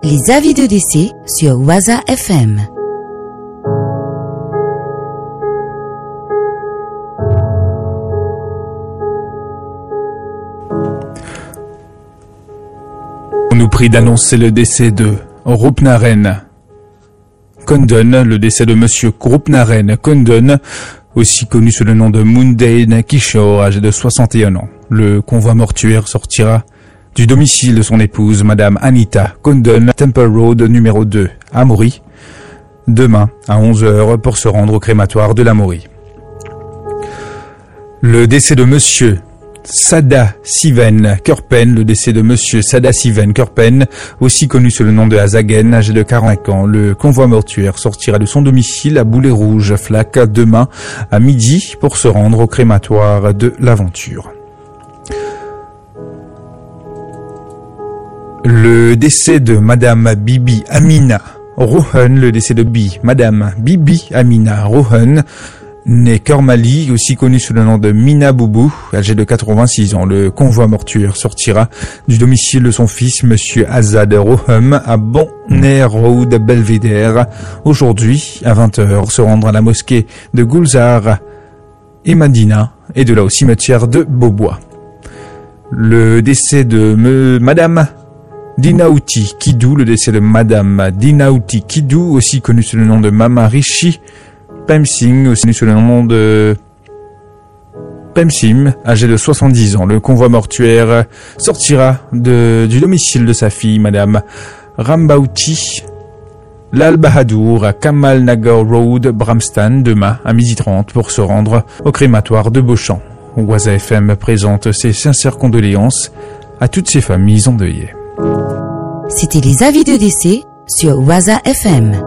Les avis de décès sur Waza FM. On nous prie d'annoncer le décès de Roopnaren Kondon, le décès de Monsieur Roopnaren Kondon, aussi connu sous le nom de Mundane Kishore, âgé de 61 ans. Le convoi mortuaire sortira du domicile de son épouse, Madame Anita Kondon, Temple Road numéro 2, à Maury, demain à 11h pour se rendre au crématoire de la Maury. Le décès de Monsieur Sadasivan Körpen, le décès de Monsieur Sadasivan Körpen, aussi connu sous le nom de Azagen, âgé de 45 ans. Le convoi mortuaire sortira de son domicile à Boulet-Rouge, Flac, demain à midi pour se rendre au crématoire de l'Aventure. Le décès de Madame Bibi Amina Rohan, le décès de Madame Bibi Amina Rohan, née Kormali, aussi connue sous le nom de Mina Boubou, âgée de 86 ans. Le convoi mortuaire sortira du domicile de son fils, Monsieur Azad Roham, à Bonner Road, Belvédère, aujourd'hui à 20h, se rendre à la mosquée de Gulzar et Madina, et de là au cimetière de Beaubois. Le décès de Madame Dinauti Kidou, le décès de Madame Dinauti Kidou, aussi connue sous le nom de Mama Rishi Pemsing, aussi sous le nom de Pemsim, âgé de 70 ans. Le convoi mortuaire sortira du domicile de sa fille, Madame Rambauti Lal Bahadour, à Kamal Nagar Road, Bramstan, demain à 12h30 pour se rendre au crématoire de Beauchamp. Waza FM présente ses sincères condoléances à toutes ces familles endeuillées. C'était les avis de décès sur Waza FM.